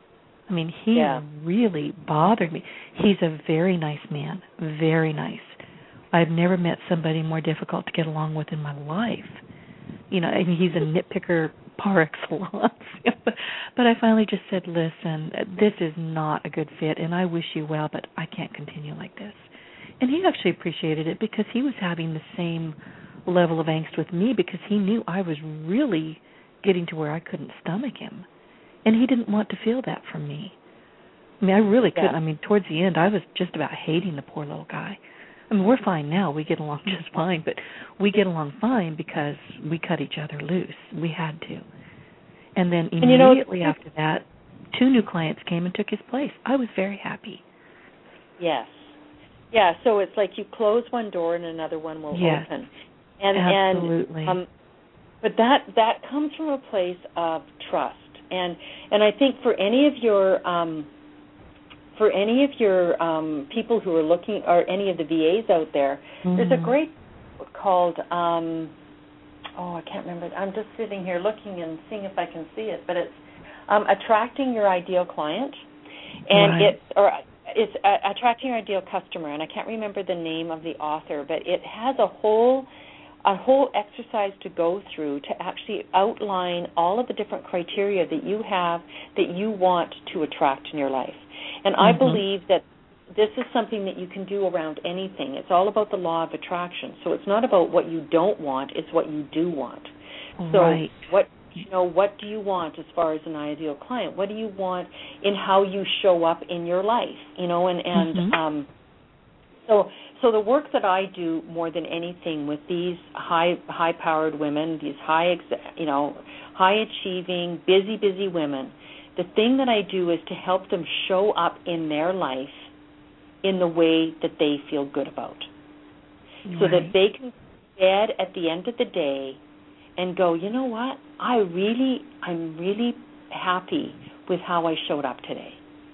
I mean, he yeah. really bothered me. He's a very nice man, very nice. I've never met somebody more difficult to get along with in my life. You know, I mean, he's a nitpicker par excellence. But I finally just said, listen, this is not a good fit, and I wish you well, but I can't continue like this. And he actually appreciated it because he was having the same level of angst with me because he knew I was really getting to where I couldn't stomach him. And he didn't want to feel that from me. I mean, I really couldn't. Yeah. I mean, towards the end, I was just about hating the poor little guy. I mean, we're fine now. We get along just fine, but we get along fine because we cut each other loose. We had to. And then immediately and you know, after that, two new clients came and took his place. I was very happy. Yes. Yeah, so it's like you close one door and another one will yes. open. And Absolutely. and um but that that comes from a place of trust. And and I think for any of your um for any of your um people who are looking, or any of the V As out there, mm-hmm. there's a great book called um oh, I can't remember. I'm just sitting here looking and seeing if I can see it, but it's um, Attracting Your Ideal Client, and right. it or it's uh, Attracting Your Ideal Customer, and I can't remember the name of the author, but it has a whole a whole exercise to go through to actually outline all of the different criteria that you have that you want to attract in your life. And mm-hmm. I believe that this is something that you can do around anything. It's all about the law of attraction. So it's not about what you don't want, it's what you do want. So right. what you know, what do you want as far as an ideal client? What do you want in how you show up in your life? You know, and, and mm-hmm. um so so the work that I do more than anything with these high high powered women, these high you know, high achieving, busy, busy women, the thing that I do is to help them show up in their life in the way that they feel good about. Right. So that they can stand at the end of the day and go, you know what, I really, I'm really happy with how I showed up today.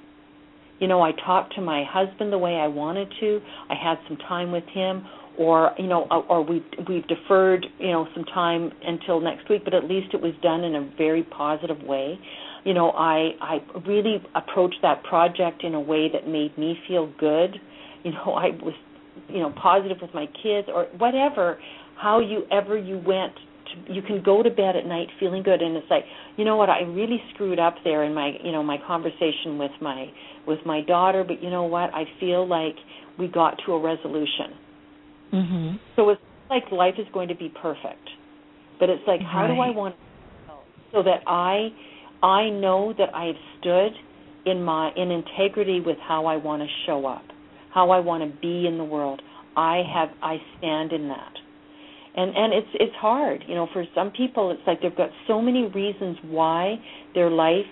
You know, I talked to my husband the way I wanted to, I had some time with him, or, you know, or we've, we've deferred, you know, some time until next week, but at least it was done in a very positive way. You know, I, I really approached that project in a way that made me feel good. You know, I was, you know, positive with my kids or whatever, how you ever you went, to, you can go to bed at night feeling good. And it's like, you know what, I really screwed up there in my, you know, my conversation with my, with my daughter, but you know what, I feel like we got to a resolution. Mm-hmm. So it's like life is going to be perfect. But it's like, how right. do I want to feel so that I... I know that I've stood in my in integrity with how I want to show up, how I want to be in the world. I have I stand in that, and and it's it's hard, you know. For some people, it's like they've got so many reasons why their life,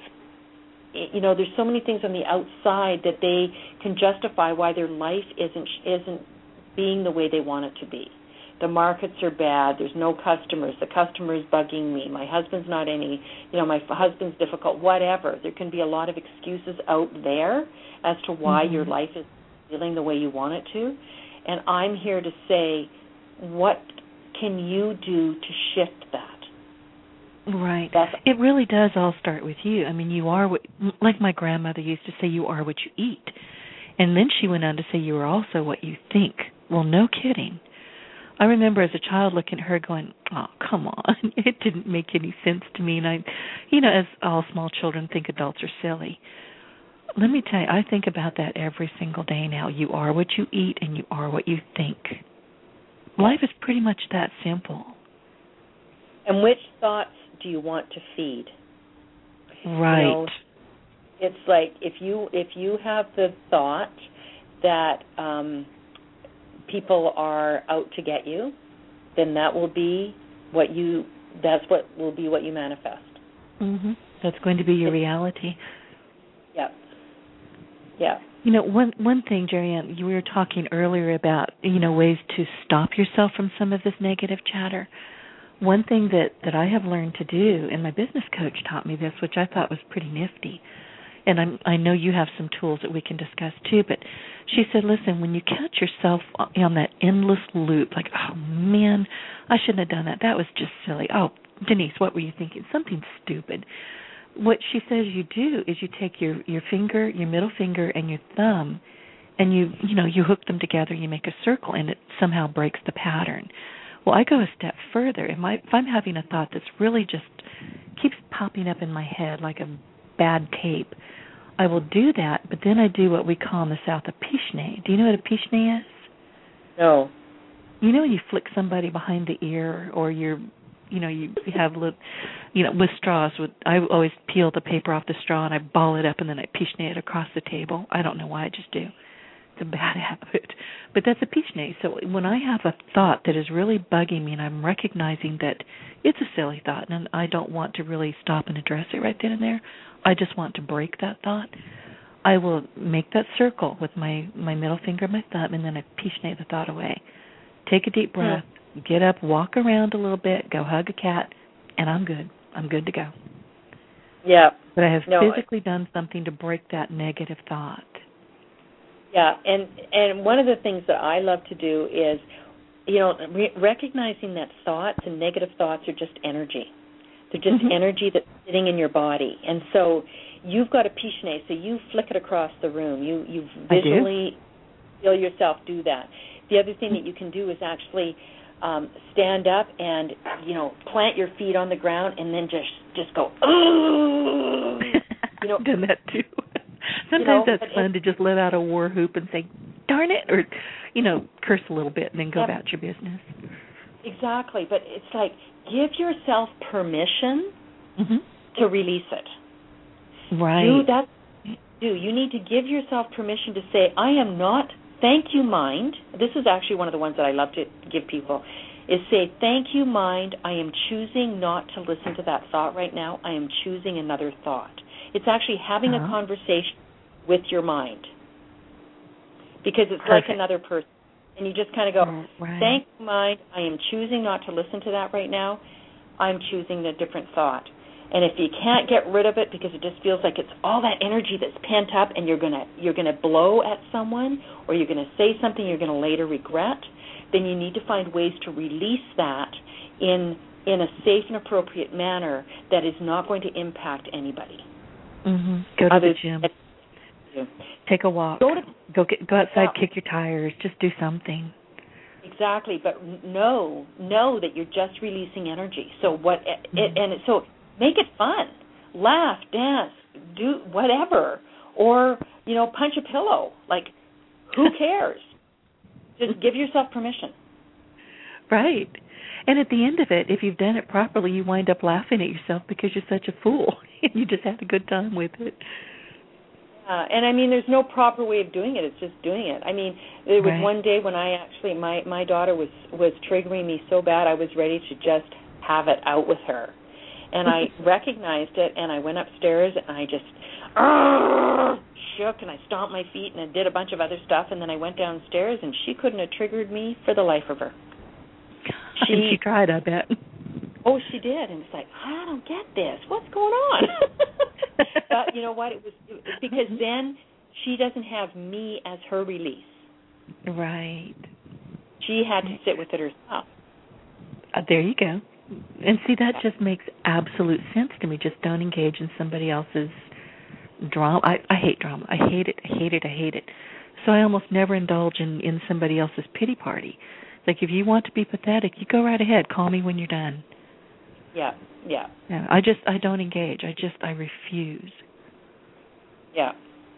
you know, there's so many things on the outside that they can justify why their life isn't isn't being the way they want it to be. The markets are bad. There's no customers. The customer is bugging me. My husband's not any, you know, my husband's difficult, whatever. There can be a lot of excuses out there as to why mm-hmm. your life is feeling the way you want it to. And I'm here to say, what can you do to shift that? Right. That's, it really does all start with you. I mean, you are what, like my grandmother used to say, you are what you eat. And then she went on to say, you are also what you think. Well, no kidding. I remember as a child looking at her going, oh, come on. It didn't make any sense to me. And I, you know, as all small children think adults are silly. Let me tell you, I think about that every single day now. You are what you eat and you are what you think. Life is pretty much that simple. And which thoughts do you want to feed? Right. You know, it's like if you if you have the thought that um, people are out to get you, then that will be what you. That's what will be what you manifest. Mm-hmm. That's going to be your reality. Yeah. Yeah. You know, one one thing, Jerry-Ann, you were talking earlier about, you know, ways to stop yourself from some of this negative chatter. One thing that, that I have learned to do, and my business coach taught me this, which I thought was pretty nifty, and I'm, I know you have some tools that we can discuss too, but she said, listen, when you catch yourself on that endless loop, like, oh, man, I shouldn't have done that. That was just silly. Oh, Denise, what were you thinking? Something stupid. what she says you do is you take your, your finger, your middle finger, and your thumb, and you you know you hook them together. You make a circle, and it somehow breaks the pattern. Well, I go a step further. If, my, if I'm having a thought that's really just keeps popping up in my head like a bad tape, I will do that. But then I do what we call in the South a piche. Do you know what a piche is? No. You know when you flick somebody behind the ear, or you're you know, you have, little, you know, with straws. With I always peel the paper off the straw and I ball it up and then I piche it across the table. I don't know why, I just do. It's a bad habit. But that's a piche. So when I have a thought that is really bugging me and I'm recognizing that it's a silly thought and I don't want to really stop and address it right then and there, I just want to break that thought, I will make that circle with my, my middle finger and my thumb, and then I piche the thought away. Take a deep breath. Hmm. Get up, walk around a little bit, go hug a cat, and I'm good. I'm good to go. Yeah. But I have no, physically done something to break that negative thought. Yeah, and and one of the things that I love to do is, you know, re- recognizing that thoughts and negative thoughts are just energy. They're just mm-hmm. energy that's sitting in your body. And so you've got a piche, so you flick it across the room. You, you visually feel yourself do that. The other thing that you can do is actually Um, stand up and, you know, plant your feet on the ground and then just, just go, oh! You know, I've done that too. Sometimes you know, that's fun to just let out a war whoop and say, darn it, or, you know, curse a little bit and then go yep. about your business. Exactly, but it's like give yourself permission mm-hmm. to release it. Right. Do that. Do. You need to give yourself permission to say, I am not. Thank you, mind. This is actually one of the ones that I love to give people, is say, thank you, mind. I am choosing not to listen to that thought right now. I am choosing another thought. It's actually having uh-huh. a conversation with your mind, because it's Perfect. like another person. And you just kind of go, right. thank you, mind. I am choosing not to listen to that right now. I'm choosing a different thought. And if you can't get rid of it because it just feels like it's all that energy that's pent up and you're gonna you're gonna blow at someone or you're gonna say something you're gonna later regret, then you need to find ways to release that in in a safe and appropriate manner that is not going to impact anybody. Mm-hmm. Go to Other the gym. Take a walk. Go to go get go outside. Yeah. Kick your tires. Just do something. Exactly, but know know that you're just releasing energy. So what? Mm-hmm. It, and so. Make it fun. Laugh, dance, do whatever. Or, you know, punch a pillow. Like, who cares? Just give yourself permission. Right. And at the end of it, if you've done it properly, you wind up laughing at yourself because you're such a fool. And you just had a good time with it. Uh, and, I mean, there's no proper way of doing it. It's just doing it. I mean, there was right. one day when I actually, my, my daughter was, was triggering me so bad I was ready to just have it out with her. And I recognized it, and I went upstairs, and I just uh, shook, and I stomped my feet, and I did a bunch of other stuff, and then I went downstairs, and she couldn't have triggered me for the life of her. She, and she tried, I bet. Oh, she did, and it's like, I don't get this. What's going on? But you know what? It was because then she doesn't have me as her release. Right. She had to sit with it herself. Uh, there you go. And see, that just makes absolute sense to me. Just don't engage in somebody else's drama. I, I hate drama. I hate it. I hate it. I hate it. So I almost never indulge in, in somebody else's pity party. Like, if you want to be pathetic, you go right ahead. Call me when you're done. Yeah, yeah. Yeah, I just, I don't engage. I just, I refuse. Yeah.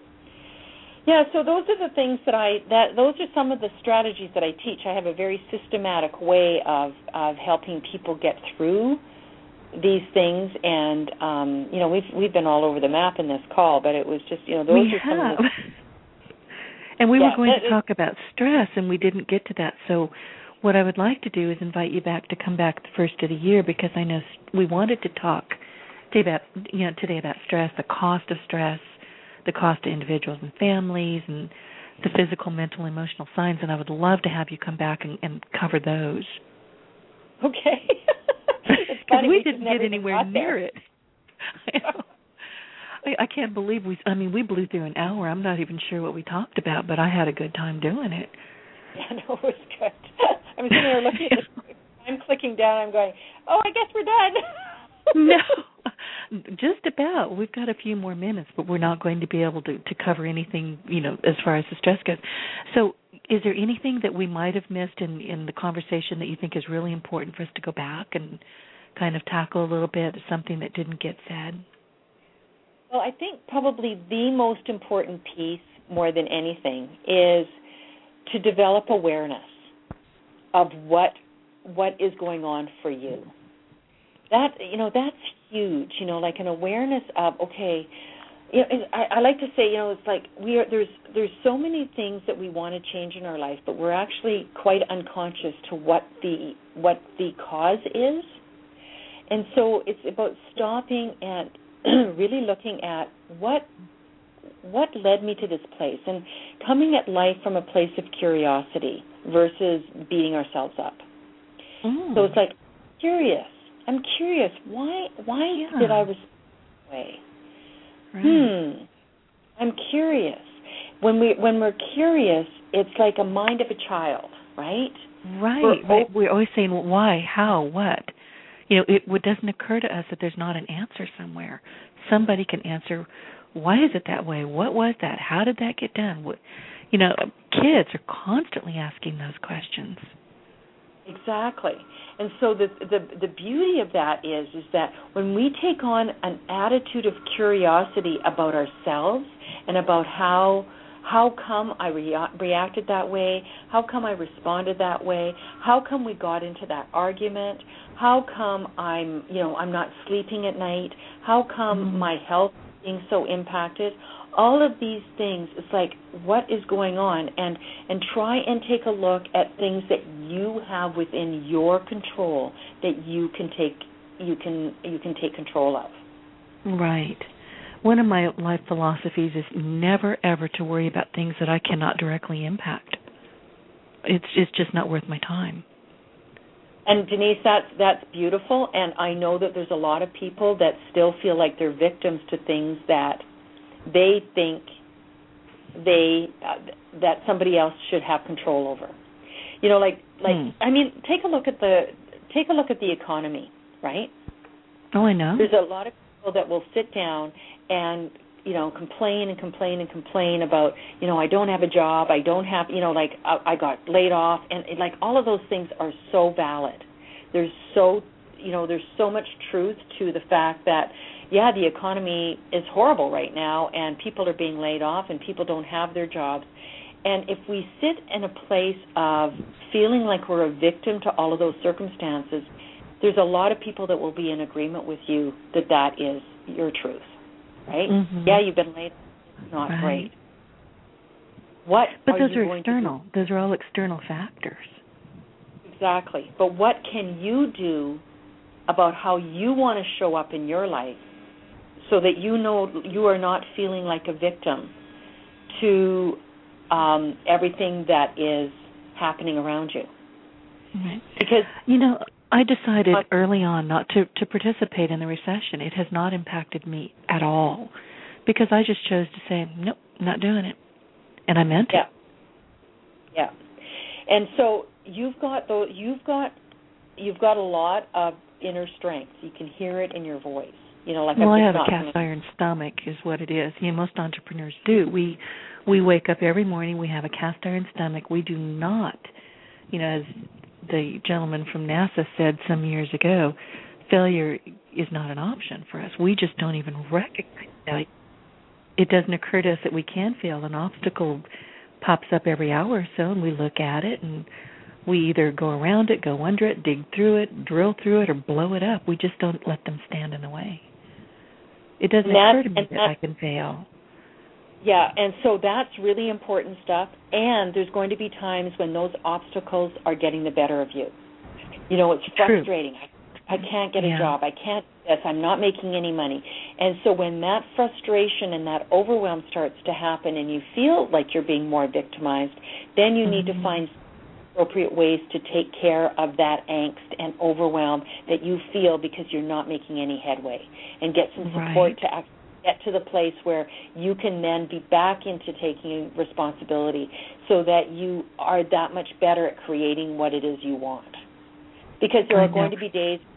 Yeah, so those are the things that I, that those are some of the strategies that I teach. I have a very systematic way of, of helping people get through these things, and, um, you know, we've we've been all over the map in this call, but it was just, you know, those we are some have. of the... And we yeah, were going that, to talk about stress, and we didn't get to that, so what I would like to do is invite you back to come back the first of the year, because I know we wanted to talk today about, you know, today about stress, the cost of stress, the cost to individuals and families, and the physical, mental, emotional signs, and I would love to have you come back and, and cover those. Okay. It's funny, we, we didn't get anywhere near it. I, I, I can't believe we, I mean, we blew through an hour. I'm not even sure what we talked about, but I had a good time doing it. Yeah, no, it was good. I was sitting there looking at the I'm clicking down, I'm going, oh, I guess we're done. No. Just about. We've got a few more minutes, but we're not going to be able to, to cover anything, you know, as far as the stress goes. So is there anything that we might have missed in, in the conversation that you think is really important for us to go back and kind of tackle a little bit, something that didn't get said? Well, I think probably the most important piece, more than anything, is to develop awareness of what what is going on for you. That, you know, that's huge, you know, like an awareness of, okay, you know, I, I like to say, you know, it's like we are, there's there's so many things that we want to change in our life, but we're actually quite unconscious to what the what the cause is. And so it's about stopping and really looking at what what led me to this place, and coming at life from a place of curiosity versus beating ourselves up. Mm. So it's like, curious. I'm curious. Why why yeah. did I respond that way? Right. Hmm. I'm curious. When we when we're curious, it's like a mind of a child, right? Right. We're, right. We're always saying, well, why, how, what? You know, it, it doesn't occur to us that there's not an answer somewhere. Somebody can answer, why is it that way? What was that? How did that get done? What, you know, kids are constantly asking those questions. Exactly. And so the, the the beauty of that is is that when we take on an attitude of curiosity about ourselves and about how how come I rea- reacted that way, how come I responded that way, how come we got into that argument, how come I'm, you know, I'm not sleeping at night, how come mm-hmm. my health is being so impacted, all of these things, it's like, what is going on? And and try and take a look at things that you have within your control that you can take you can you can take control of. Right. One of my life philosophies is never ever to worry about things that I cannot directly impact. It's it's just not worth my time. And Denise, that's that's beautiful, and I know that there's a lot of people that still feel like they're victims to things that they think they uh, that somebody else should have control over. You know, like like hmm. I mean, take a look at the take a look at the economy, right? Oh, I know. There's a lot of people that will sit down and, you know, complain and complain and complain about, you know, I don't have a job, I don't have, you know, like I, I got laid off, and like all of those things are so valid. There's so, you know, there's so much truth to the fact that, yeah, the economy is horrible right now, and people are being laid off, and people don't have their jobs. And if we sit in a place of feeling like we're a victim to all of those circumstances, there's a lot of people that will be in agreement with you that that is your truth, right? Mm-hmm. Yeah, you've been laid off. It's not right. great. What but are those you are going external. To do? Those are all external factors. Exactly. But what can you do about how you want to show up in your life so that you know you are not feeling like a victim to um, everything that is happening around you? Right. Because, you know, I decided uh, early on not to, to participate in the recession. It has not impacted me at all because I just chose to say, nope, not doing it. And I meant yeah. it. Yeah. And so you've got those, you've got you've got a lot of inner strength. You can hear it in your voice. You know, like well, I'm I have not a cast iron stomach, is what it is. You know, most entrepreneurs do. We we wake up every morning. We have a cast iron stomach. We do not, you know, as the gentleman from NASA said some years ago, failure is not an option for us. We just don't even recognize it. It doesn't occur to us that we can fail. An obstacle pops up every hour or so, and we look at it, and we either go around it, go under it, dig through it, drill through it, or blow it up. We just don't let them stand in the way. It doesn't occur to me that I can fail. Yeah, and so that's really important stuff. And there's going to be times when those obstacles are getting the better of you. You know, it's frustrating. I, I can't get a yeah. job. I can't do this. I'm not making any money. And so when that frustration and that overwhelm starts to happen and you feel like you're being more victimized, then you mm-hmm. need to find appropriate ways to take care of that angst and overwhelm that you feel because you're not making any headway, and get some support right. to actually get to the place where you can then be back into taking responsibility so that you are that much better at creating what it is you want. Because there I are going know. to be days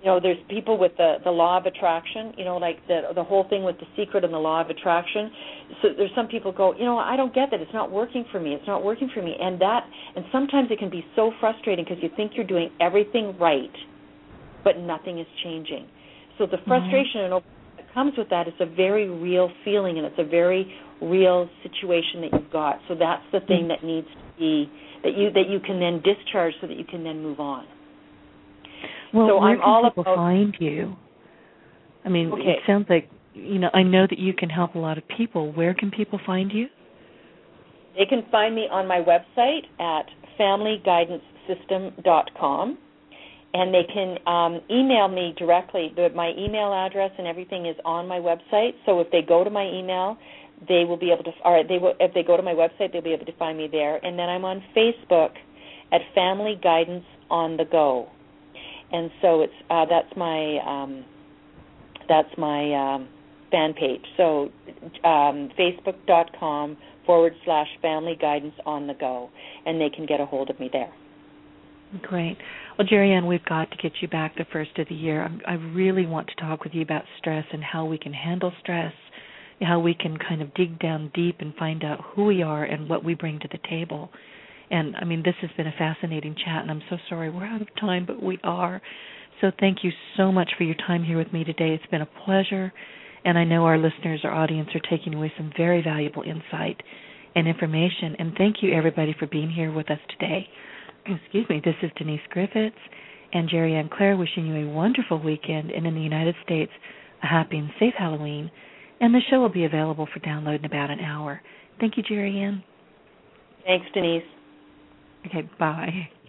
You know, there's people with the, the law of attraction, you know, like the the whole thing with The Secret and the law of attraction. So there's some people go, you know, I don't get that. It's not working for me. It's not working for me. And that, and sometimes it can be so frustrating because you think you're doing everything right, but nothing is changing. So the frustration mm-hmm. and that comes with that is a very real feeling, and it's a very real situation that you've got. So that's the thing mm-hmm. that needs to be, that you that you can then discharge so that you can then move on. Well, so where I'm can all people about, find you? I mean, okay. it sounds like, you know, I know that you can help a lot of people. Where can people find you? They can find me on my website at family guidance system dot com, and they can um, email me directly. The, my email address and everything is on my website, so if they go to my email, they will be able to, or they will, if they go to my website, they'll be able to find me there. And then I'm on Facebook at Family Guidance on the Go. And so it's uh, that's my um, that's my um, fan page. So um, facebook.com forward slash Family Guidance on the Go, and they can get a hold of me there. Great. Well, Jerry-Ann, we've got to get you back the first of the year. I'm, I really want to talk with you about stress and how we can handle stress, how we can kind of dig down deep and find out who we are and what we bring to the table. And, I mean, this has been a fascinating chat, and I'm so sorry we're out of time, but we are. So thank you so much for your time here with me today. It's been a pleasure, and I know our listeners, our audience, are taking away some very valuable insight and information. And thank you, everybody, for being here with us today. Excuse me. This is Denise Griffiths and Jerry-Ann Claire wishing you a wonderful weekend, and in the United States, a happy and safe Halloween. And the show will be available for download in about an hour. Thank you, Jerry-Ann. Thanks, Denise. Okay, bye.